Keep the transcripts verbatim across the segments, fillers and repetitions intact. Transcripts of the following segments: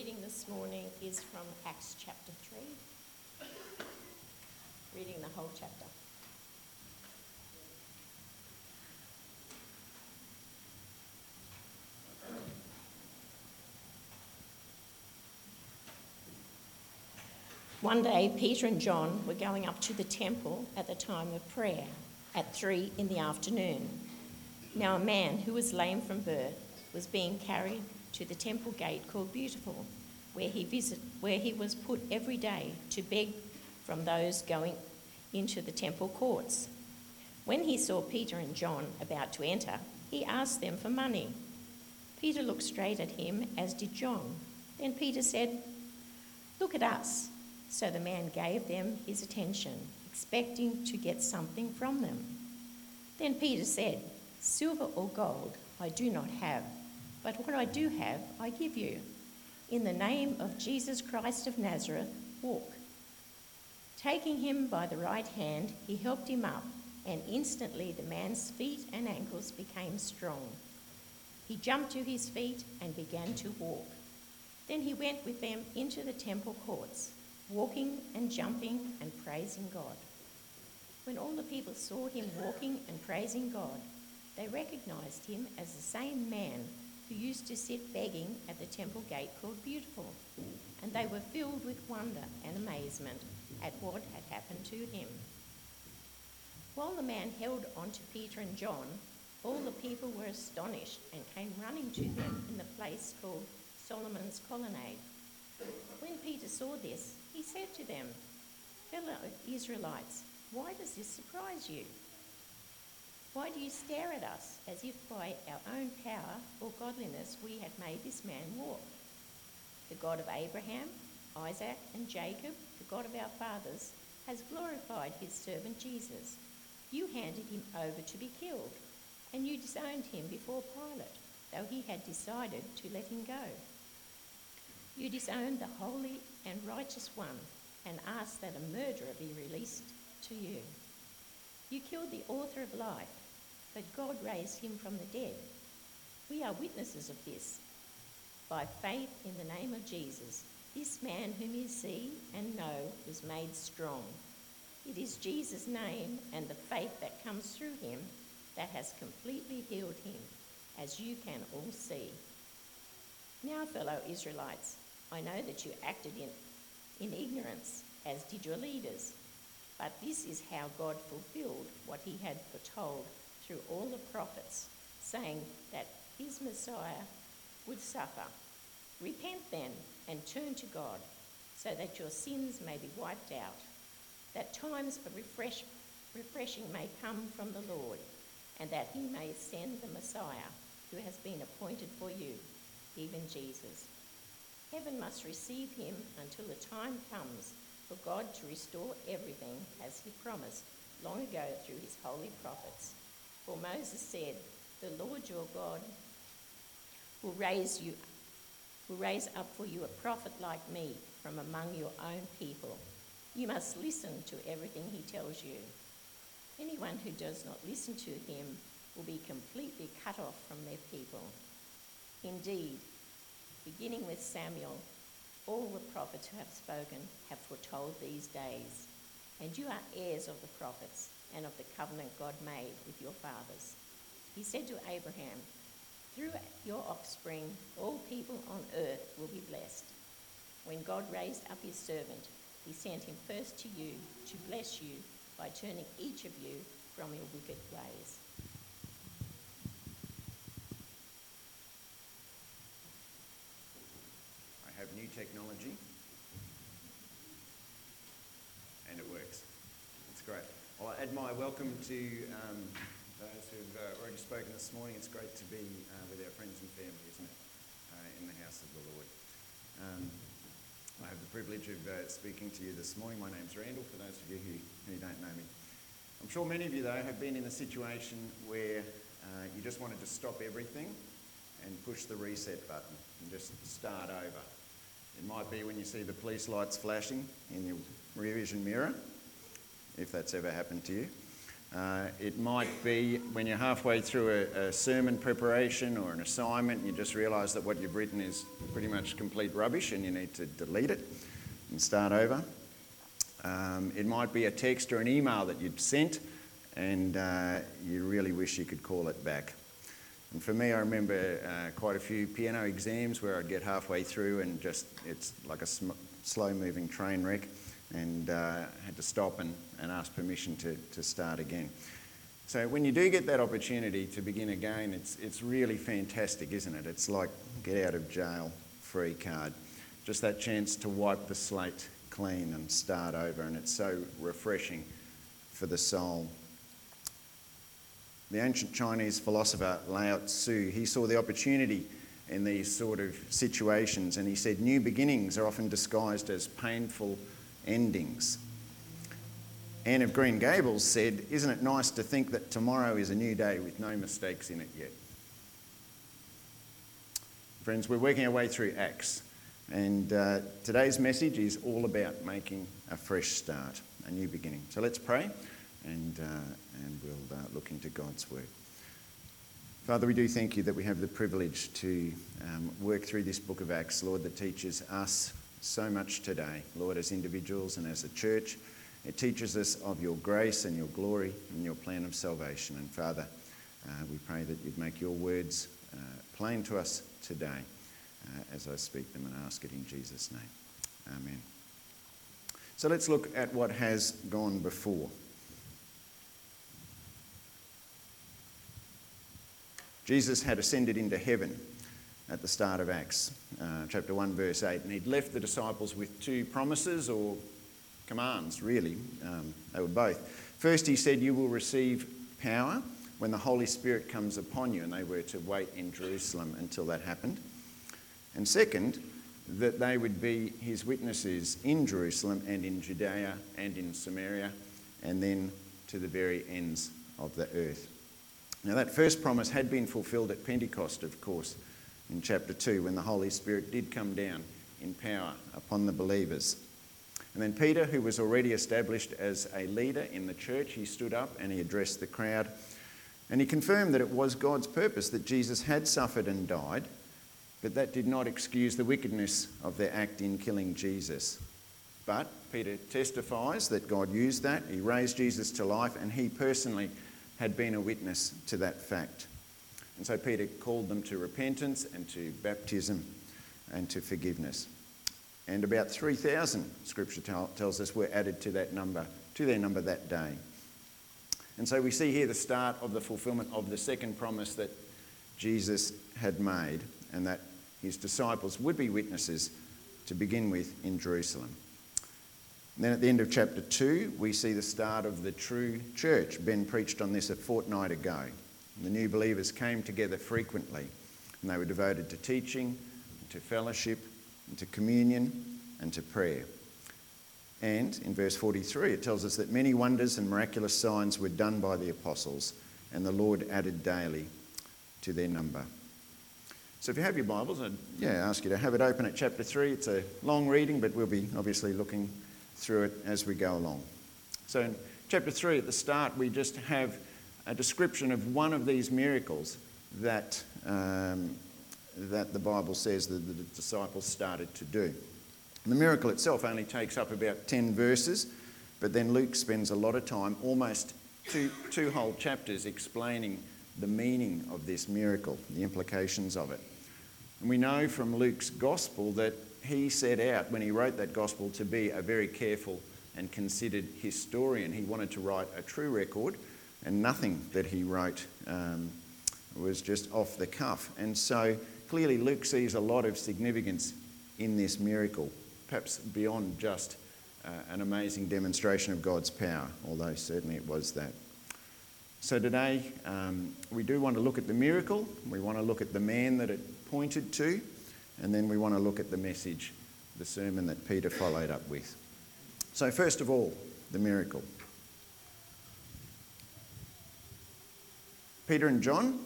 reading this morning is from Acts chapter three, reading the whole chapter. One day, Peter and John were going up to the temple at the time of prayer at three in the afternoon. Now a man who was lame from birth was being carried to the temple gate called Beautiful, where he visit, where he was put every day to beg from those going into the temple courts. When he saw Peter and John about to enter, he asked them for money. Peter looked straight at him, as did John. Then Peter said, "Look at us." So the man gave them his attention, expecting to get something from them. Then Peter said, "Silver or gold I do not have, but what I do have I give you. In the name of Jesus Christ of Nazareth, walk." Taking him by the right hand, he helped him up, and instantly the man's feet and ankles became strong. He jumped to his feet and began to walk. Then he went with them into the temple courts, walking and jumping and praising God. When all the people saw him walking and praising God, they recognized him as the same man who used to sit begging at the temple gate called Beautiful, and they were filled with wonder and amazement at what had happened to him. While the man held on to Peter and John, all the people were astonished and came running to them in the place called Solomon's Colonnade. When Peter saw this, he said to them, "Fellow Israelites, why does this surprise you? Why do you stare at us as if by our own power or godliness we had made this man walk? The God of Abraham, Isaac, and Jacob, the God of our fathers, has glorified his servant Jesus. You handed him over to be killed, and you disowned him before Pilate, though he had decided to let him go. You disowned the holy and righteous one and asked that a murderer be released to you. You killed the author of life, but God raised him from the dead. We are witnesses of this. By faith in the name of Jesus, this man whom you see and know was made strong. It is Jesus' name and the faith that comes through him that has completely healed him, as you can all see. Now, fellow Israelites, I know that you acted in, in ignorance, as did your leaders, but this is how God fulfilled what he had foretold through all the prophets, saying that his Messiah would suffer. Repent then and turn to God, so that your sins may be wiped out, that times of refresh, refreshing may come from the Lord, and that he may send the Messiah who has been appointed for you, even Jesus. Heaven must receive him until the time comes for God to restore everything as he promised long ago through his holy prophets. For Moses said, "The Lord your God will raise you, will raise up for you a prophet like me from among your own people. You must listen to everything he tells you. Anyone who does not listen to him will be completely cut off from their people." Indeed, beginning with Samuel, all the prophets who have spoken have foretold these days, and you are heirs of the prophets and of the covenant God made with your fathers. He said to Abraham, "Through your offspring, all people on earth will be blessed." When God raised up his servant, he sent him first to you to bless you by turning each of you from your wicked ways. I have new technology, and it works. It's great. I'll add my welcome to um, those who've uh, already spoken this morning. It's great to be uh, with our friends and family, isn't it, uh, in the house of the Lord. Um, I have the privilege of uh, speaking to you this morning. My name's Randall, for those of you who, who don't know me. I'm sure many of you, though, have been in a situation where uh, you just wanted to stop everything and push the reset button and just start over. It might be when you see the police lights flashing in your rear vision mirror, if that's ever happened to you. Uh, it might be when you're halfway through a, a sermon preparation or an assignment and you just realise that what you've written is pretty much complete rubbish and you need to delete it and start over. Um, it might be a text or an email that you'd sent and uh, you really wish you could call it back. And for me, I remember uh, quite a few piano exams where I'd get halfway through and just, it's like a sm- slow-moving train wreck, and uh, had to stop and, and ask permission to, to start again. So when you do get that opportunity to begin again, it's, it's really fantastic, isn't it? It's like get out of jail free card. Just that chance to wipe the slate clean and start over, and it's so refreshing for the soul. The ancient Chinese philosopher Lao Tzu, he saw the opportunity in these sort of situations, and he said new beginnings are often disguised as painful endings. Anne of Green Gables said, "Isn't it nice to think that tomorrow is a new day with no mistakes in it yet?" Friends, we're working our way through Acts, and uh, today's message is all about making a fresh start, a new beginning. So let's pray, and, uh, and we'll uh, look into God's word. Father, we do thank you that we have the privilege to um, work through this book of Acts, Lord, that teaches us so much today, Lord, as individuals and as a church. It teaches us of your grace and your glory and your plan of salvation. And Father, uh, we pray that you'd make your words uh, plain to us today uh, as I speak them, and ask it in Jesus' name. Amen. So let's look at what has gone before. Jesus had ascended into heaven at the start of Acts, uh, chapter one, verse eight, and he'd left the disciples with two promises, or commands, really. Um, they were both. First, he said, "You will receive power when the Holy Spirit comes upon you," and they were to wait in Jerusalem until that happened. And second, that they would be his witnesses in Jerusalem and in Judea and in Samaria, and then to the very ends of the earth. Now, that first promise had been fulfilled at Pentecost, of course, in chapter two, when the Holy Spirit did come down in power upon the believers. And then Peter, who was already established as a leader in the church, he stood up and he addressed the crowd, and he confirmed that it was God's purpose that Jesus had suffered and died, but that did not excuse the wickedness of their act in killing Jesus. But Peter testifies that God used that, he raised Jesus to life, and he personally had been a witness to that fact. And so Peter called them to repentance and to baptism and to forgiveness. And about three thousand, Scripture tell, tells us, were added to that number, to their number that day. And so we see here the start of the fulfilment of the second promise that Jesus had made, and that his disciples would be witnesses to begin with in Jerusalem. And then at the end of chapter two, we see the start of the true church. Ben preached on this a fortnight ago. The new believers came together frequently, and they were devoted to teaching, to fellowship, and to communion, and to prayer. And in verse forty-three, it tells us that many wonders and miraculous signs were done by the apostles, and the Lord added daily to their number. So if you have your Bibles, I'd yeah, ask you to have it open at chapter three. It's a long reading, but we'll be obviously looking through it as we go along. So in chapter three, at the start, we just have a description of one of these miracles that, um, that the Bible says that the disciples started to do. And the miracle itself only takes up about ten verses, but then Luke spends a lot of time, almost two, two whole chapters, explaining the meaning of this miracle, the implications of it. And we know from Luke's gospel that he set out, when he wrote that gospel, to be a very careful and considered historian. He wanted to write a true record, and nothing that he wrote um, was just off the cuff. And so clearly Luke sees a lot of significance in this miracle, perhaps beyond just uh, an amazing demonstration of God's power, although certainly it was that. So today um, we do want to look at the miracle, we want to look at the man that it pointed to, and then we want to look at the message, the sermon that Peter followed up with. So first of all, the miracle. Peter and John,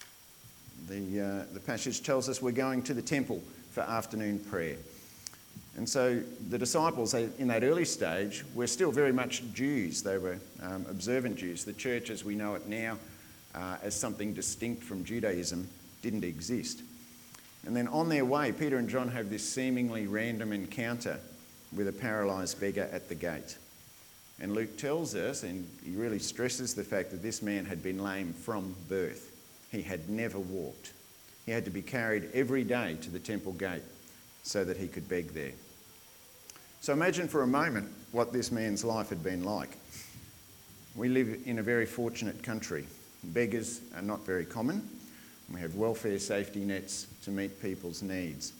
the, uh, the passage tells us we're going to the temple for afternoon prayer. And so the disciples in that early stage were still very much Jews. They were um, observant Jews. The church as we know it now uh, as something distinct from Judaism didn't exist. And then on their way, Peter and John have this seemingly random encounter with a paralysed beggar at the gate. And Luke tells us, and he really stresses the fact that this man had been lame from birth. He had never walked. He had to be carried every day to the temple gate so that he could beg there. So imagine for a moment what this man's life had been like. We live in a very fortunate country. Beggars are not very common. We have welfare safety nets to meet people's needs.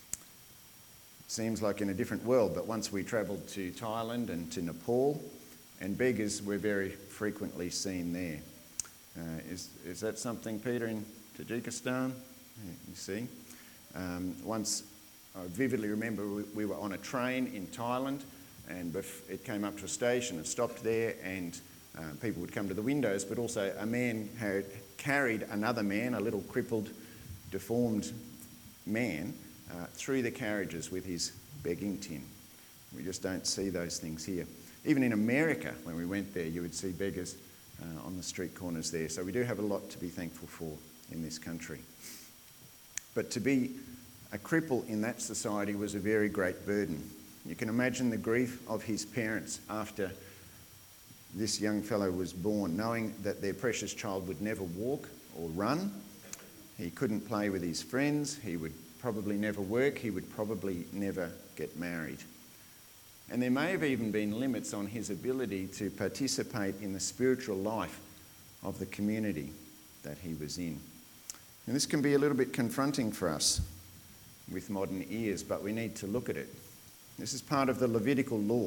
It seems like in a different world, but once we travelled to Thailand and to Nepal, and beggars were very frequently seen there. Uh, is, is that something, Peter, in Tajikistan? Yeah, you see. Um, once I vividly remember we, we were on a train in Thailand, and bef- it came up to a station and stopped there, and uh, people would come to the windows, but also a man had carried another man, a little crippled, deformed man, uh, through the carriages with his begging tin. We just don't see those things here. Even in America, when we went there, you would see beggars uh, on the street corners there. So we do have a lot to be thankful for in this country. But to be a cripple in that society was a very great burden. You can imagine the grief of his parents after this young fellow was born, knowing that their precious child would never walk or run. He couldn't play with his friends. He would probably never work. He would probably never get married. And there may have even been limits on his ability to participate in the spiritual life of the community that he was in. And this can be a little bit confronting for us with modern ears, but we need to look at it. This is part of the Levitical law.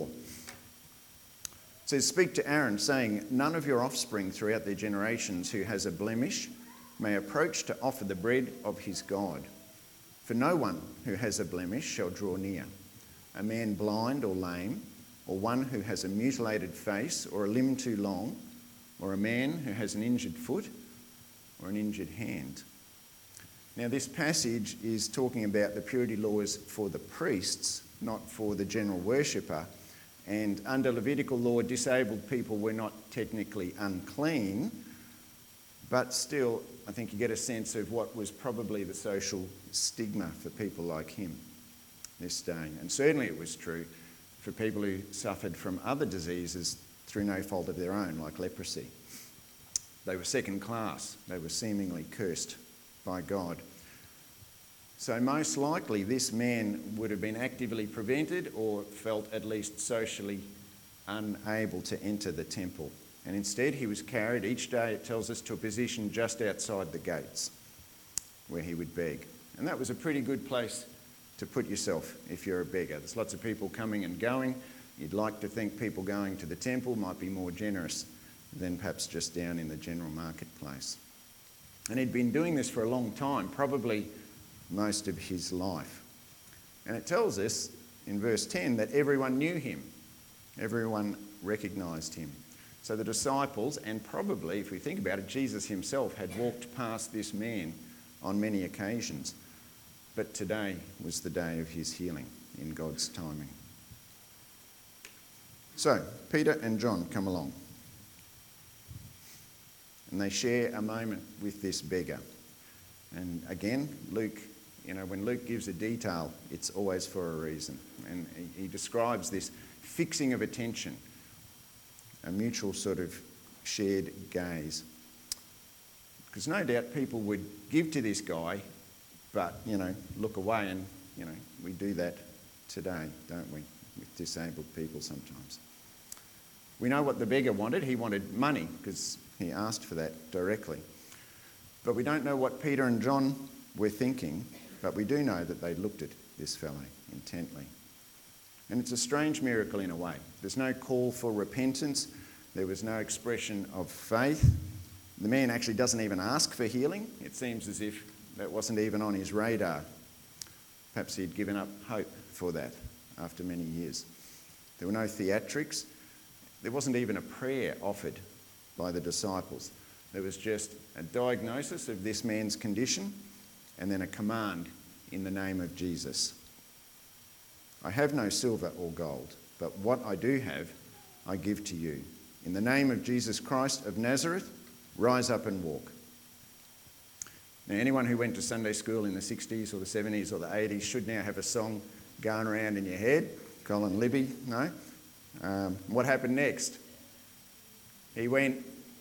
It says, "Speak to Aaron, saying, none of your offspring throughout their generations who has a blemish may approach to offer the bread of his God. For no one who has a blemish shall draw near. A man blind or lame, or one who has a mutilated face or a limb too long, or a man who has an injured foot or an injured hand." Now, this passage is talking about the purity laws for the priests, not for the general worshipper. And under Levitical law, disabled people were not technically unclean, but still, I think you get a sense of what was probably the social stigma for people like him this day. And certainly it was true for people who suffered from other diseases through no fault of their own, like leprosy. They were second class. They were seemingly cursed by God. So most likely this man would have been actively prevented or felt at least socially unable to enter the temple. And instead he was carried each day, it tells us, to a position just outside the gates where he would beg. And that was a pretty good place to put yourself if you're a beggar. There's lots of people coming and going. You'd like to think people going to the temple might be more generous than perhaps just down in the general marketplace. And he'd been doing this for a long time, probably most of his life. And it tells us in verse ten that everyone knew him. Everyone recognised him. So the disciples, and probably, if we think about it, Jesus himself had walked past this man on many occasions. But today was the day of his healing in God's timing. So, Peter and John come along. And they share a moment with this beggar. And again, Luke, you know, when Luke gives a detail, it's always for a reason. And he, he describes this fixing of attention, a mutual sort of shared gaze. Because no doubt people would give to this guy, but, you know, look away, and, you know, we do that today, don't we, with disabled people sometimes. We know what the beggar wanted. He wanted money, because he asked for that directly. But we don't know what Peter and John were thinking, but we do know that they looked at this fellow intently. And it's a strange miracle in a way. There's no call for repentance. There was no expression of faith. The man actually doesn't even ask for healing. It seems as if that wasn't even on his radar. Perhaps he'd given up hope for that after many years. There were no theatrics. There wasn't even a prayer offered by the disciples. There was just a diagnosis of this man's condition and then a command in the name of Jesus. I have no silver or gold, but what I do have, I give to you. In the name of Jesus Christ of Nazareth, rise up and walk." Now, anyone who went to Sunday school in the sixties or the seventies or the eighties should now have a song going around in your head. Colin Libby, no? Um, what happened next? He went...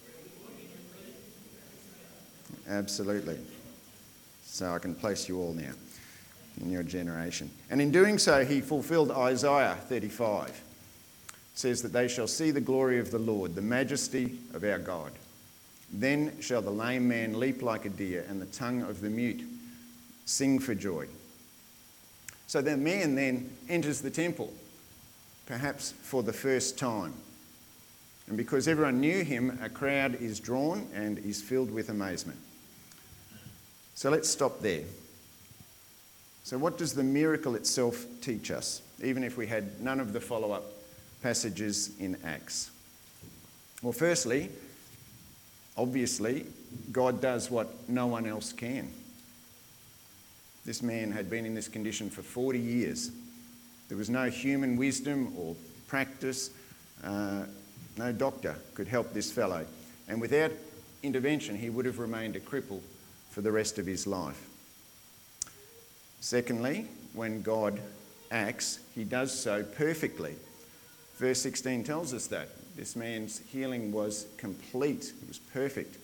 Absolutely. So I can place you all now in your generation. And in doing so, he fulfilled Isaiah thirty-five. It says that they shall see the glory of the Lord, the majesty of our God. Then shall the lame man leap like a deer, and the tongue of the mute sing for joy. So the man then enters the temple, perhaps for the first time. And because everyone knew him, a crowd is drawn and is filled with amazement. So let's stop there. So what does the miracle itself teach us, even if we had none of the follow-up passages in Acts? Well, firstly, obviously, God does what no one else can. This man had been in this condition for forty years. There was no human wisdom or practice. Uh, no doctor could help this fellow. And without intervention, he would have remained a cripple for the rest of his life. Secondly, when God acts, he does so perfectly. Verse sixteen tells us that. This man's healing was complete. It was perfect.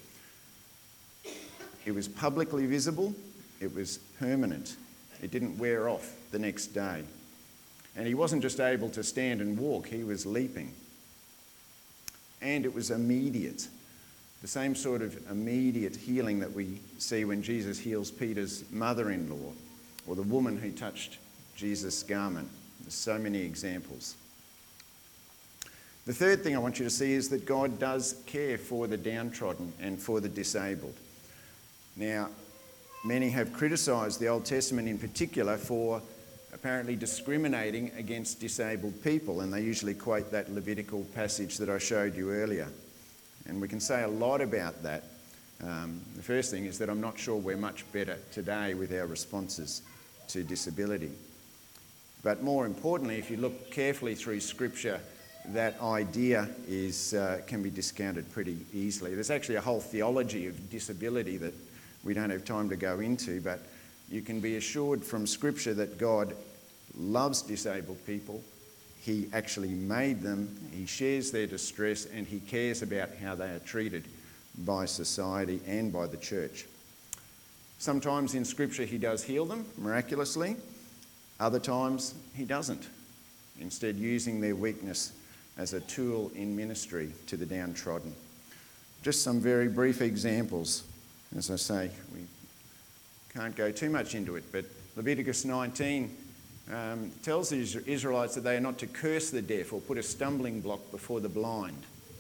It was publicly visible. It was permanent. It didn't wear off the next day. And he wasn't just able to stand and walk, he was leaping. And it was immediate. The same sort of immediate healing that we see when Jesus heals Peter's mother-in-law, or the woman who touched Jesus' garment. There's so many examples. The third thing I want you to see is that God does care for the downtrodden and for the disabled. Now, many have criticised the Old Testament in particular for apparently discriminating against disabled people, and they usually quote that Levitical passage that I showed you earlier. And we can say a lot about that. Um, the first thing is that I'm not sure we're much better today with our responses to disability. But more importantly, if you look carefully through Scripture, that idea is uh, can be discounted pretty easily. There's actually a whole theology of disability that we don't have time to go into, but you can be assured from Scripture that God loves disabled people. He actually made them, he shares their distress, and he cares about how they are treated by society and by the church. Sometimes in Scripture he does heal them miraculously. Other times he doesn't, instead using their weakness as a tool in ministry to the downtrodden. Just some very brief examples. As I say, we can't go too much into it, but Leviticus nineteen um, tells the Israelites that they are not to curse the deaf or put a stumbling block before the blind.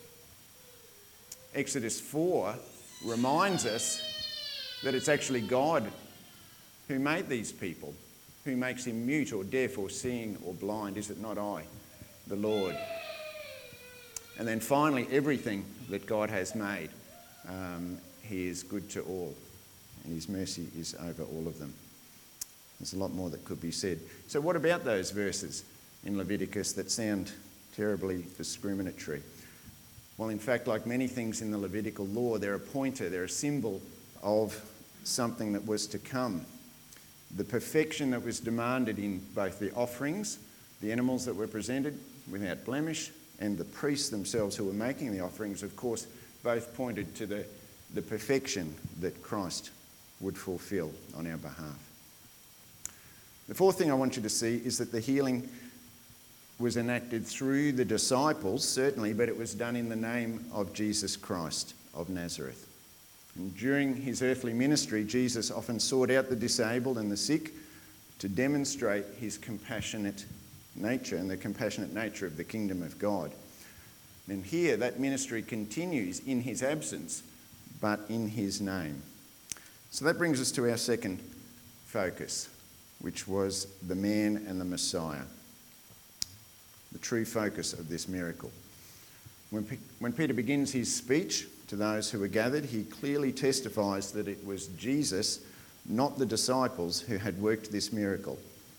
Exodus four reminds us that it's actually God who made these people, who makes him mute or deaf or seeing or blind. Is it not I, the Lord? And then finally, everything that God has made, um, he is good to all, and his mercy is over all of them. There's a lot more that could be said. So what about those verses in Leviticus that sound terribly discriminatory? Well, in fact, like many things in the Levitical law, they're a pointer, they're a symbol of something that was to come. The perfection that was demanded in both the offerings, the animals that were presented without blemish, and the priests themselves who were making the offerings, of course, both pointed to the, the perfection that Christ would fulfill on our behalf. The fourth thing I want you to see is that the healing was enacted through the disciples, certainly, but it was done in the name of Jesus Christ of Nazareth. And during his earthly ministry, Jesus often sought out the disabled and the sick to demonstrate his compassionate nature and the compassionate nature of the kingdom of God. And here that ministry continues in his absence, but in his name. So that brings us to our second focus, which was the man and the Messiah, the true focus of this miracle. When, P- when Peter begins his speech to those who were gathered, he clearly testifies that it was Jesus, not the disciples, who had worked this miracle.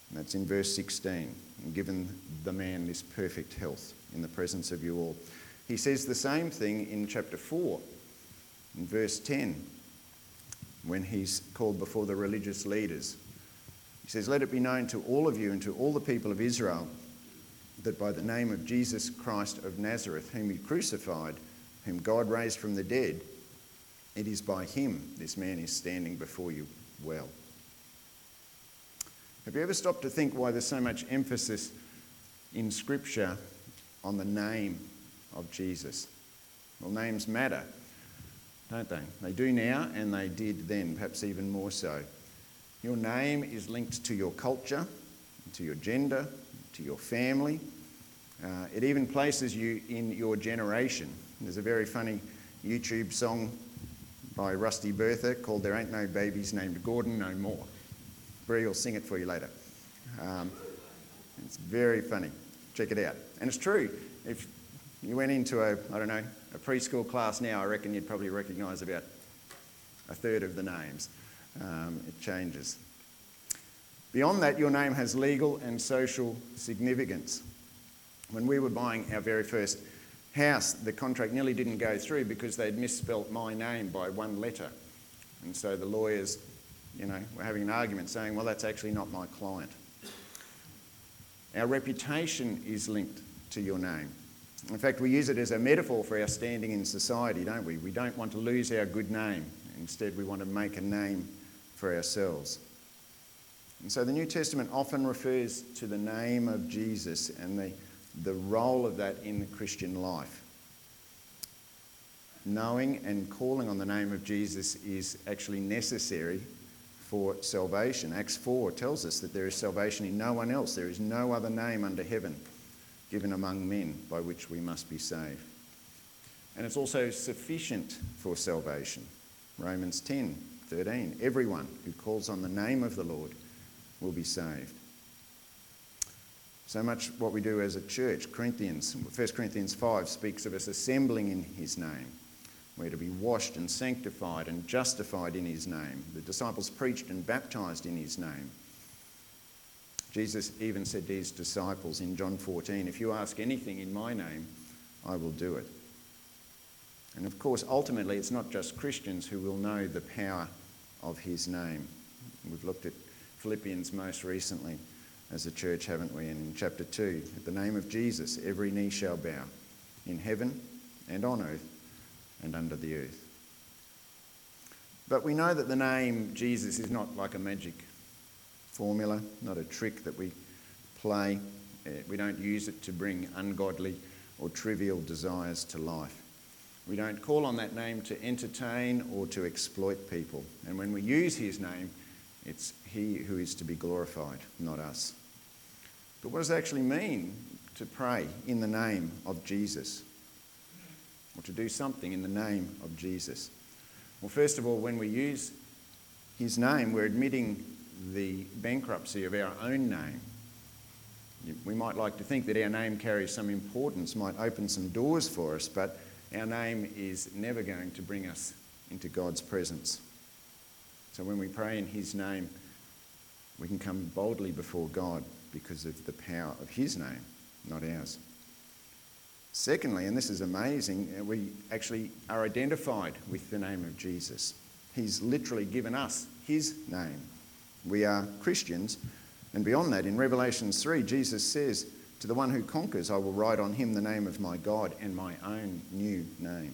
And that's in verse sixteen. And given the man this perfect health in the presence of you all. He says the same thing in chapter four, in verse ten, when he's called before the religious leaders. He says, "Let it be known to all of you and to all the people of Israel that by the name of Jesus Christ of Nazareth, whom you crucified, whom God raised from the dead, it is by him this man is standing before you well." Have you ever stopped to think why there's so much emphasis in Scripture on the name of Jesus? Well, names matter, don't they? They do now, and they did then, perhaps even more so. Your name is linked to your culture, to your gender, to your family. Uh, it even places you in your generation. There's a very funny YouTube song by Rusty Bertha called "There Ain't No Babies Named Gordon No More." Bree will sing it for you later. Um, it's very funny. Check it out. And it's true. If you went into a, I don't know, a preschool class now, I reckon you'd probably recognise about a third of the names. Um, it changes. Beyond that, your name has legal and social significance. When we were buying our very first house, the contract nearly didn't go through because they'd misspelt my name by one letter. And so the lawyers, you know, were having an argument saying, well, that's actually not my client. Our reputation is linked to your name. In fact, we use it as a metaphor for our standing in society, don't we? We don't want to lose our good name. Instead, we want to make a name for ourselves. And so the New Testament often refers to the name of Jesus and the, the role of that in the Christian life. Knowing and calling on the name of Jesus is actually necessary for salvation. Acts four tells us that there is salvation in no one else. There is no other name under heaven given among men by which we must be saved. And it's also sufficient for salvation. Romans ten thirteen, everyone who calls on the name of the Lord will be saved. So much what we do as a church. Corinthians, First Corinthians five speaks of us assembling in his name. We're to be washed and sanctified and justified in his name. The disciples preached and baptised in his name. Jesus even said to his disciples in John fourteen, "If you ask anything in my name, I will do it." And of course, ultimately, it's not just Christians who will know the power of his name. We've looked at Philippians most recently as a church, haven't we? And in chapter two, at the name of Jesus, every knee shall bow, in heaven and on earth and under the earth. But we know that the name Jesus is not like a magic formula, not a trick that we play. We don't use it to bring ungodly or trivial desires to life. We don't call on that name to entertain or to exploit people. And when we use his name, it's he who is to be glorified, not us. But what does it actually mean to pray in the name of Jesus? Or to do something in the name of Jesus? Well, first of all, when we use his name, we're admitting the bankruptcy of our own name. We might like to think that our name carries some importance, might open some doors for us, but our name is never going to bring us into God's presence. So when we pray in his name, we can come boldly before God because of the power of his name, not ours. Secondly, and this is amazing, we actually are identified with the name of Jesus. He's literally given us his name. We are Christians, and beyond that, in Revelation three, Jesus says, "To the one who conquers, I will write on him the name of my God and my own new name."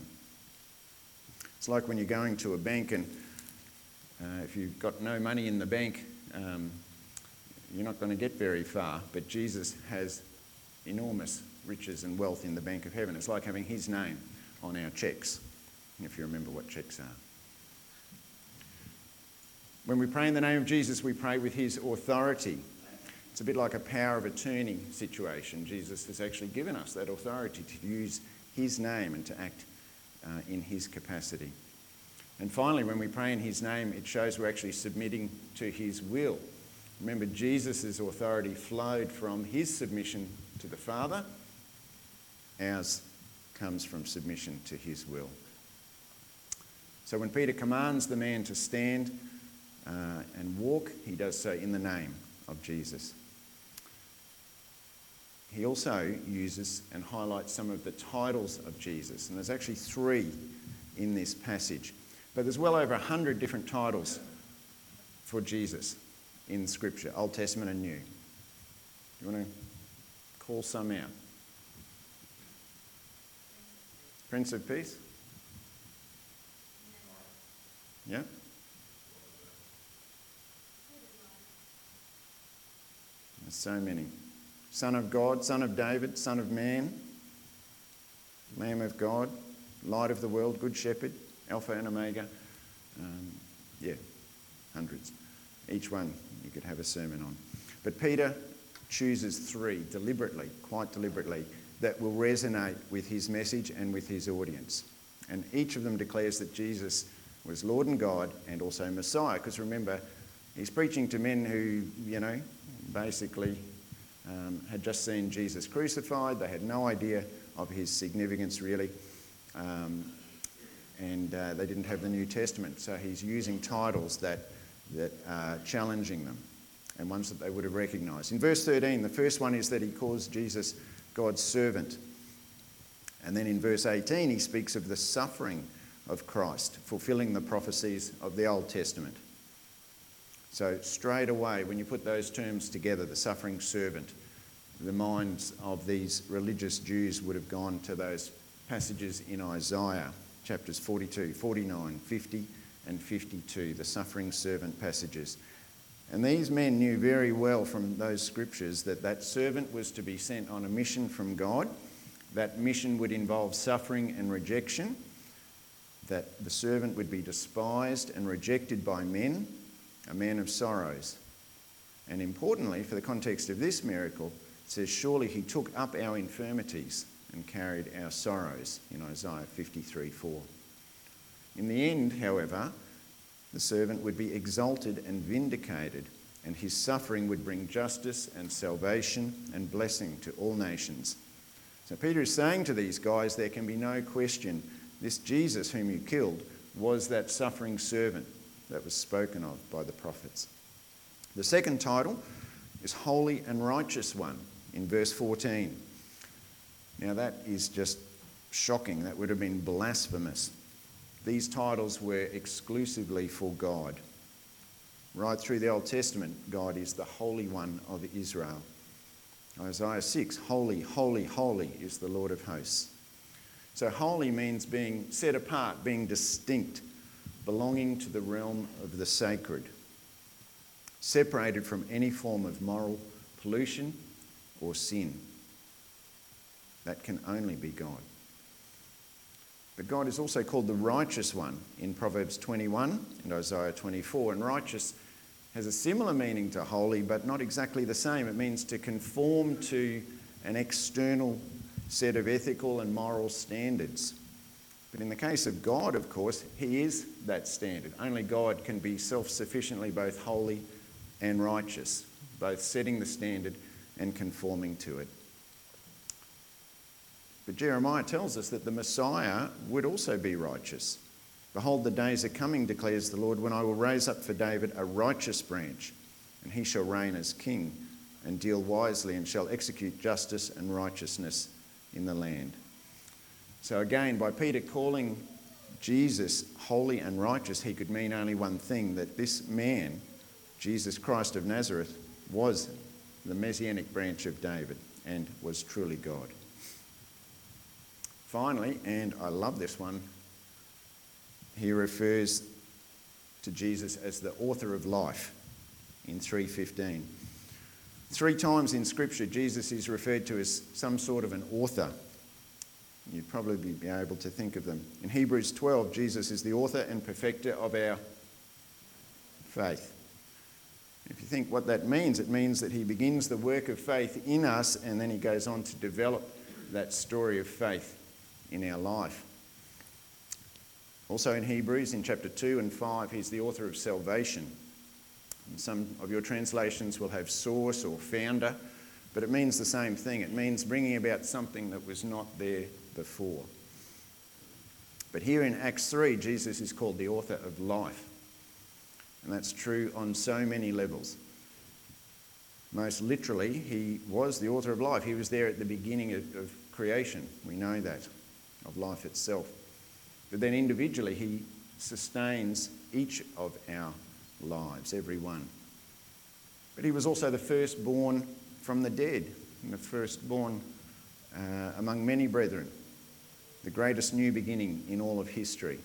It's like when you're going to a bank and uh, if you've got no money in the bank, um, you're not going to get very far. But Jesus has enormous riches and wealth in the bank of heaven. It's like having his name on our cheques, if you remember what cheques are. When we pray in the name of Jesus, we pray with his authority. It's a bit like a power of attorney situation. Jesus has actually given us that authority to use his name and to act uh, in his capacity. And finally, when we pray in his name, it shows we're actually submitting to his will. Remember, Jesus' authority flowed from his submission to the Father. Ours comes from submission to his will. So when Peter commands the man to stand uh, and walk, he does so in the name of Jesus. he also uses and highlights some of the titles of Jesus. And there's actually three in this passage. But there's well over a hundred different titles for Jesus in Scripture, Old Testament and New. You want to call some out? Prince of Peace? Yeah? There's so many. Son of God, Son of David, Son of Man, Lamb of God, Light of the World, Good Shepherd, Alpha and Omega. Um, yeah, hundreds. Each one you could have a sermon on. But Peter chooses three deliberately, quite deliberately, that will resonate with his message and with his audience. And each of them declares that Jesus was Lord and God and also Messiah. Because remember, he's preaching to men who, you know, basically um, had just seen Jesus crucified. They had no idea of his significance, really. Um, and uh, they didn't have the New Testament. So he's using titles that, that are challenging them and ones that they would have recognised. In verse thirteen, the first one is that he calls Jesus God's servant. And then in verse eighteen, he speaks of the suffering of Christ, fulfilling the prophecies of the Old Testament. So straight away, when you put those terms together, the suffering servant, the minds of these religious Jews would have gone to those passages in Isaiah, chapters forty-two, forty-nine, fifty and fifty-two, the suffering servant passages. And these men knew very well from those scriptures that that servant was to be sent on a mission from God. That mission would involve suffering and rejection, that the servant would be despised and rejected by men, a man of sorrows. And importantly, for the context of this miracle, it says, surely he took up our infirmities and carried our sorrows, in Isaiah fifty-three four. In the end, however, the servant would be exalted and vindicated, and his suffering would bring justice and salvation and blessing to all nations. So Peter is saying to these guys, there can be no question, this Jesus whom you killed was that suffering servant that was spoken of by the prophets. The second title is Holy and Righteous One in verse fourteen. Now that is just shocking. That would have been blasphemous. These titles were exclusively for God. Right through the Old Testament, God is the Holy One of Israel. Isaiah six, holy, holy, holy is the Lord of hosts. So holy means being set apart, being distinct, belonging to the realm of the sacred, separated from any form of moral pollution or sin. That can only be God. But God is also called the Righteous One in Proverbs twenty-one and Isaiah twenty-four. And righteous has a similar meaning to holy, but not exactly the same. It means to conform to an external set of ethical and moral standards. But in the case of God, of course, he is that standard. Only God can be self-sufficiently both holy and righteous, both setting the standard and conforming to it. But Jeremiah tells us that the Messiah would also be righteous. Behold, the days are coming, declares the Lord, when I will raise up for David a righteous branch, and he shall reign as king and deal wisely and shall execute justice and righteousness in the land. So again, by Peter calling Jesus holy and righteous, he could mean only one thing, that this man, Jesus Christ of Nazareth, was the messianic branch of David and was truly God. Finally, and I love this one, he refers to Jesus as the author of life in three fifteen. Three times in Scripture, Jesus is referred to as some sort of an author. You'd probably be able to think of them. In Hebrews twelve, Jesus is the author and perfecter of our faith. If you think what that means, it means that he begins the work of faith in us and then he goes on to develop that story of faith in our life. Also in Hebrews, in chapter two and five, he's the author of salvation. And some of your translations will have source or founder, but it means the same thing. It means bringing about something that was not there before. But here in Acts three, Jesus is called the author of life. And that's true on so many levels. Most literally, he was the author of life. He was there at the beginning of, of creation. We know that, of life itself. But then individually, he sustains each of our lives, every one. But he was also the firstborn from the dead, and the firstborn uh, among many brethren, the greatest new beginning in all of history.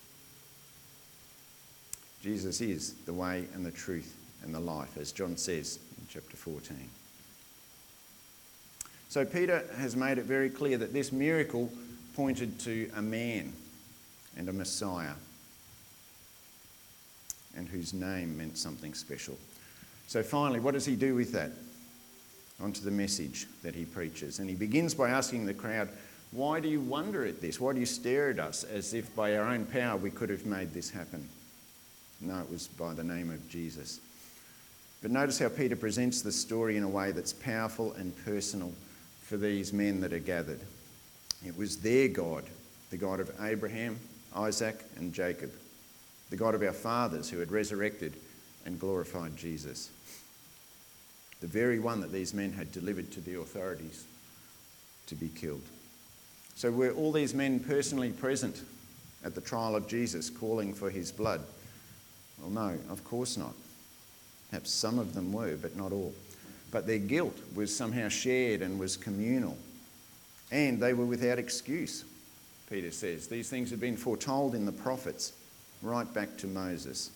Jesus is the way and the truth and the life, as John says in chapter fourteen. So Peter has made it very clear that this miracle pointed to a man and a Messiah, and whose name meant something special. So finally, what does he do with that? Onto the message that he preaches. And he begins by asking the crowd, why do you wonder at this? Why do you stare at us as if by our own power we could have made this happen? No, it was by the name of Jesus. But notice how Peter presents the story in a way that's powerful and personal for these men that are gathered. It was their God, the God of Abraham, Isaac, and Jacob, the God of our fathers who had resurrected and glorified Jesus, the very one that these men had delivered to the authorities to be killed. So were all these men personally present at the trial of Jesus, calling for his blood? Well, no, of course not. Perhaps some of them were, but not all. But their guilt was somehow shared and was communal. And they were without excuse, Peter says. These things had been foretold in the prophets, right back to Moses.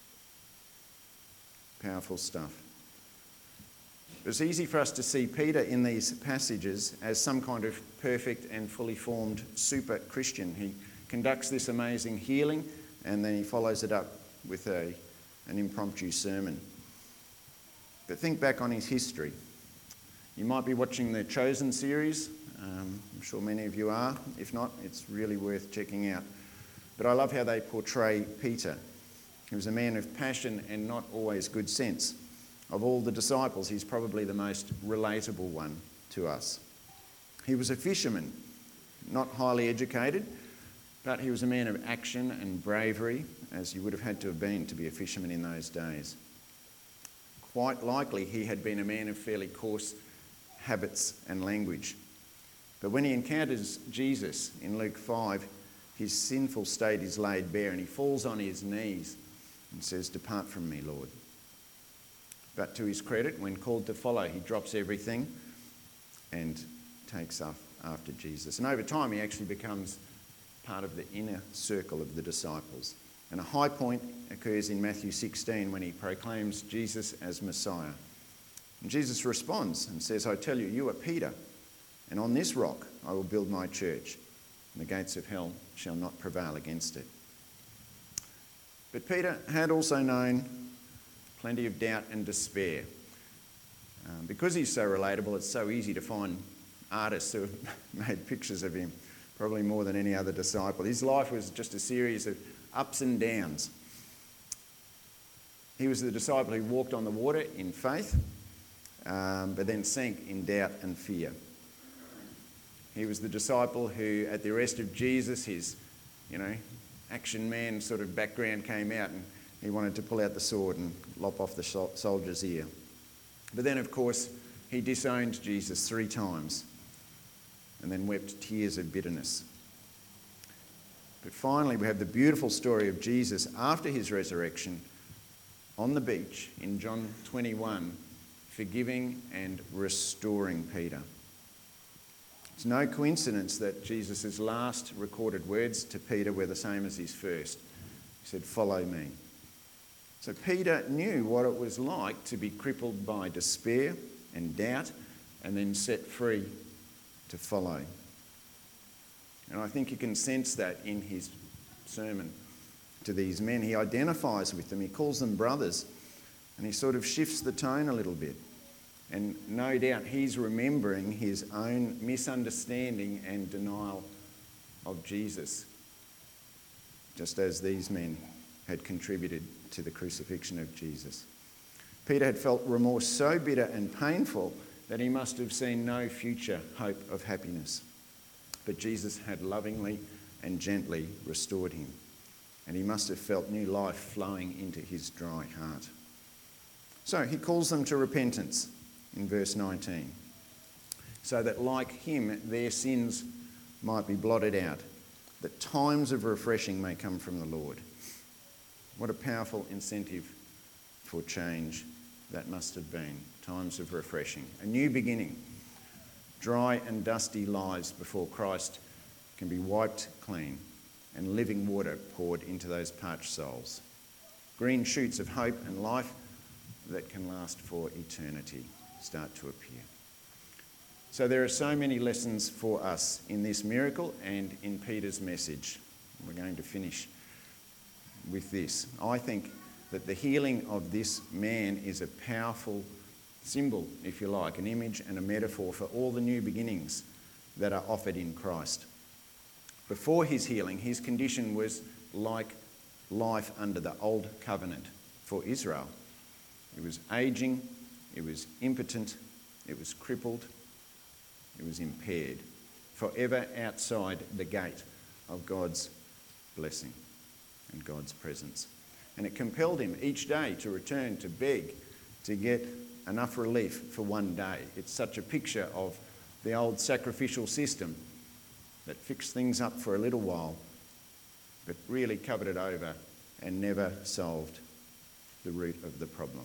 Powerful stuff. It's easy for us to see Peter in these passages as some kind of perfect and fully formed super Christian. He conducts this amazing healing and then he follows it up with a, an impromptu sermon. But think back on his history. You might be watching the Chosen series. Um, I'm sure many of you are. If not, it's really worth checking out. But I love how they portray Peter. He was a man of passion and not always good sense. Of all the disciples, he's probably the most relatable one to us. He was a fisherman, not highly educated, but he was a man of action and bravery, as you would have had to have been to be a fisherman in those days. Quite likely he had been a man of fairly coarse habits and language. But when he encounters Jesus in Luke five, his sinful state is laid bare and he falls on his knees and says, "Depart from me, Lord." But to his credit, when called to follow, he drops everything and takes off after Jesus. And over time, he actually becomes part of the inner circle of the disciples. And a high point occurs in Matthew sixteen when he proclaims Jesus as Messiah. And Jesus responds and says, "I tell you, you are Peter, and on this rock I will build my church, and the gates of hell shall not prevail against it." But Peter had also known plenty of doubt and despair. Um, because he's so relatable, it's so easy to find artists who have made pictures of him, probably more than any other disciple. His life was just a series of ups and downs. He was the disciple who walked on the water in faith, um, but then sank in doubt and fear. He was the disciple who, at the arrest of Jesus, his, you know, action man sort of background came out and he wanted to pull out the sword and lop off the soldier's ear. But then, of course, he disowned Jesus three times and then wept tears of bitterness. But finally, we have the beautiful story of Jesus after his resurrection on the beach in John twenty-one, forgiving and restoring Peter. It's no coincidence that Jesus' last recorded words to Peter were the same as his first. He said, "Follow me." So Peter knew what it was like to be crippled by despair and doubt and then set free to follow. And I think you can sense that in his sermon to these men. He identifies with them, he calls them brothers, and he sort of shifts the tone a little bit. And no doubt he's remembering his own misunderstanding and denial of Jesus, just as these men had contributed to the crucifixion of Jesus. Peter had felt remorse so bitter and painful that he must have seen no future hope of happiness. But Jesus had lovingly and gently restored him, and he must have felt new life flowing into his dry heart. So he calls them to repentance, in verse nineteen, so that like him their sins might be blotted out, that times of refreshing may come from the Lord. What a powerful incentive for change that must have been. Times of refreshing. A new beginning. Dry and dusty lives before Christ can be wiped clean and living water poured into those parched souls. Green shoots of hope and life that can last for eternity start to appear. So there are so many lessons for us in this miracle and in Peter's message. We're going to finish with this. I think that the healing of this man is a powerful symbol, if you like, an image and a metaphor for all the new beginnings that are offered in Christ. Before his healing, his condition was like life under the old covenant for Israel. It was aging, it was impotent, it was crippled, it was impaired, forever outside the gate of God's blessing and God's presence. And it compelled him each day to return to beg to get enough relief for one day. It's such a picture of the old sacrificial system that fixed things up for a little while, but really covered it over and never solved the root of the problem.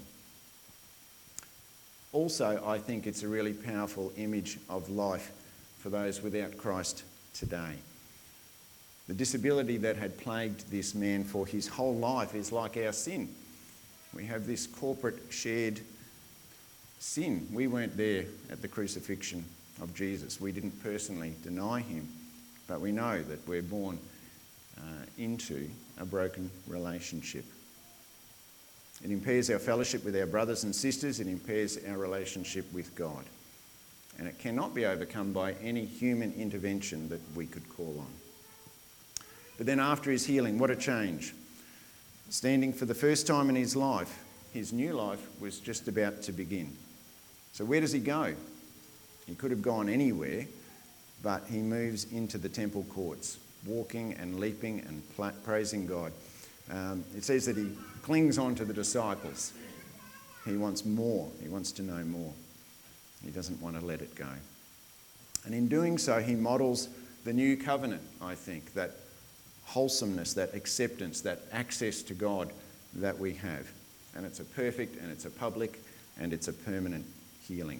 Also, I think it's a really powerful image of life for those without Christ today. The disability that had plagued this man for his whole life is like our sin. We have this corporate shared sin. We weren't there at the crucifixion of Jesus. We didn't personally deny him, but we know that we're born uh, into a broken relationship. It impairs our fellowship with our brothers and sisters. It impairs our relationship with God. And it cannot be overcome by any human intervention that we could call on. But then after his healing, what a change. Standing for the first time in his life, his new life was just about to begin. So where does he go? He could have gone anywhere, but he moves into the temple courts, walking and leaping and pla- praising God. Um, it says that he clings on to the disciples. He wants more. He wants to know more. He doesn't want to let it go. And in doing so, he models the new covenant, I think, that wholesomeness, that acceptance, that access to God that we have. And it's a perfect and it's a public and it's a permanent healing.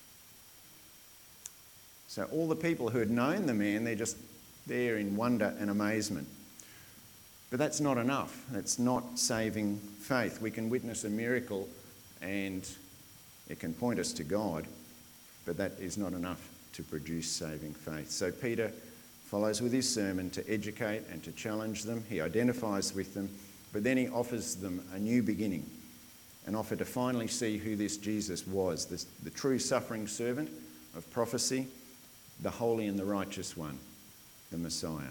So all the people who had known the man, they're just there in wonder and amazement. But that's not enough. That's not saving faith. We can witness a miracle and it can point us to God, but that is not enough to produce saving faith. So Peter follows with his sermon to educate and to challenge them. He identifies with them, but then he offers them a new beginning, an offer to finally see who this Jesus was, this, the true suffering servant of prophecy, the holy and the righteous one, the Messiah.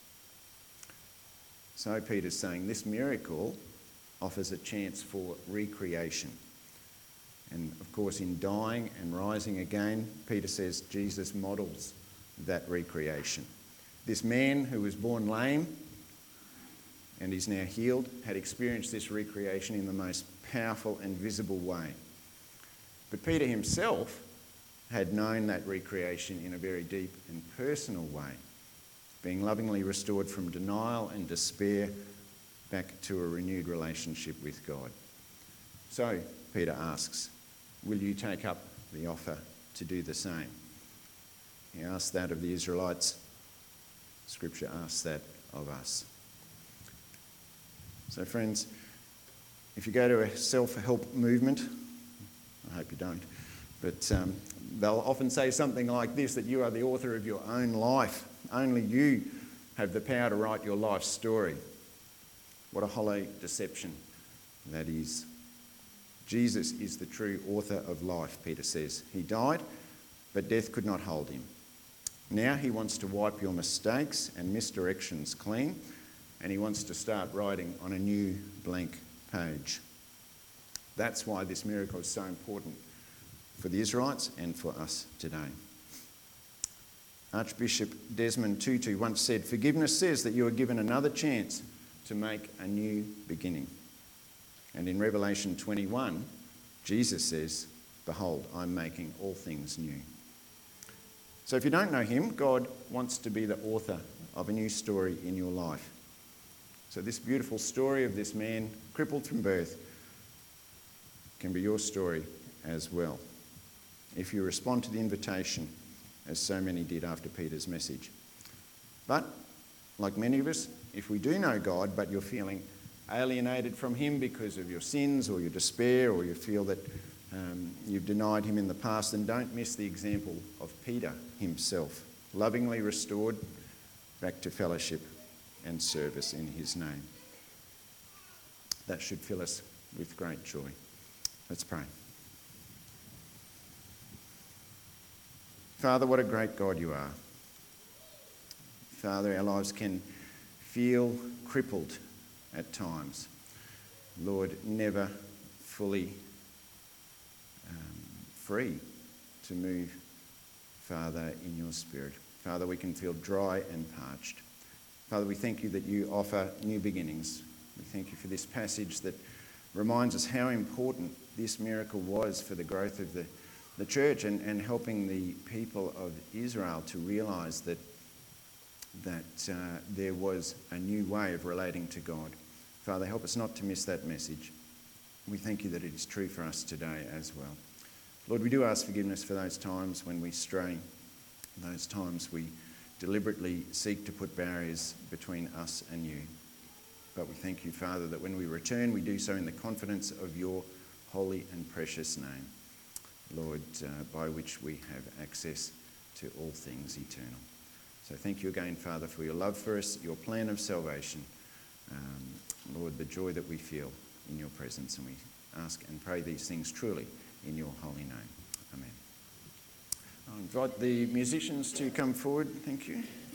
So Peter's saying this miracle offers a chance for recreation. And of course, in dying and rising again, Peter says Jesus models that recreation. This man who was born lame and is now healed had experienced this recreation in the most powerful and visible way. But Peter himself had known that recreation in a very deep and personal way, being lovingly restored from denial and despair back to a renewed relationship with God. So Peter asks, will you take up the offer to do the same? He asked that of the Israelites. Scripture asks that of us. So friends, if you go to a self-help movement, I hope you don't, but um, they'll often say something like this, that you are the author of your own life. Only you have the power to write your life story. What a hollow deception that is. Jesus is the true author of life, Peter says. He died, but death could not hold him. Now he wants to wipe your mistakes and misdirections clean, and he wants to start writing on a new blank page. That's why this miracle is so important for the Israelites and for us today. Archbishop Desmond Tutu once said, "Forgiveness says that you are given another chance to make a new beginning." And in Revelation twenty-one, Jesus says Behold, I'm making all things new. So if you don't know him, God wants to be the author of a new story in your life. So this beautiful story of this man crippled from birth can be your story as well, if you respond to the invitation, as so many did after Peter's message. But, like many of us, if we do know God, but you're feeling alienated from him because of your sins or your despair, or you feel that um, you've denied him in the past, then don't miss the example of Peter himself, lovingly restored back to fellowship and service in his name. That should fill us with great joy. Let's pray. Father, what a great God you are. Father, our lives can feel crippled at times. Lord, never fully um, free to move, Father, in your Spirit. Father, we can feel dry and parched. Father, we thank you that you offer new beginnings. We thank you for this passage that reminds us how important this miracle was for the growth of the, the church and, and helping the people of Israel to realise that, that uh, there was a new way of relating to God. Father, help us not to miss that message. We thank you that it is true for us today as well. Lord, we do ask forgiveness for those times when we stray, those times we deliberately seek to put barriers between us and you. But we thank you, Father, that when we return, we do so in the confidence of your holy and precious name, Lord, uh, by which we have access to all things eternal. So thank you again, Father, for your love for us, your plan of salvation. Um, Lord, the joy that we feel in your presence, and we ask and pray these things truly in your holy name. Amen. I'll invite the musicians to come forward. Thank you.